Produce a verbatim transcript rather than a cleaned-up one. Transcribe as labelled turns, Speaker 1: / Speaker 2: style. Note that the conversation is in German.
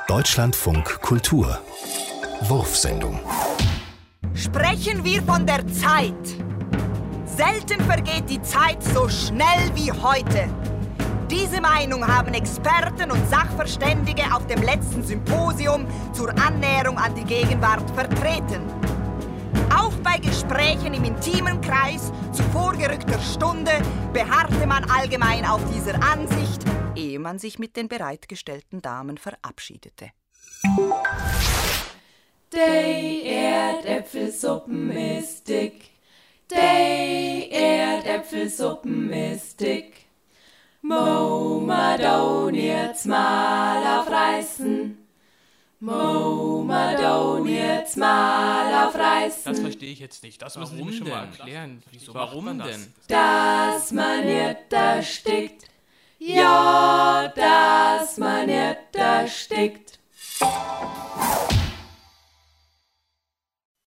Speaker 1: Deutschlandfunk Kultur Wurfsendung.
Speaker 2: Sprechen wir von der Zeit. Selten vergeht die Zeit so schnell wie heute. Diese Meinung haben Experten und Sachverständige auf dem letzten Symposium zur Annäherung an die Gegenwart vertreten. Auch bei Gesprächen im intimen Kreis zu vorgerückter Stunde beharrte man allgemein auf dieser Ansicht, ehe man sich mit den bereitgestellten Damen verabschiedete.
Speaker 3: Die Erdäpfelsuppen ist dick, die Erdäpfelsuppen ist dick. Mo ma don jetzt mal aufreißen, Mo ma don jetzt mal aufreißen.
Speaker 4: Das verstehe ich jetzt nicht. Das müssen Sie mir schon mal erklären. Wieso Warum man das? denn?
Speaker 3: Dass man nicht erstickt, ja, dass man nicht erstickt.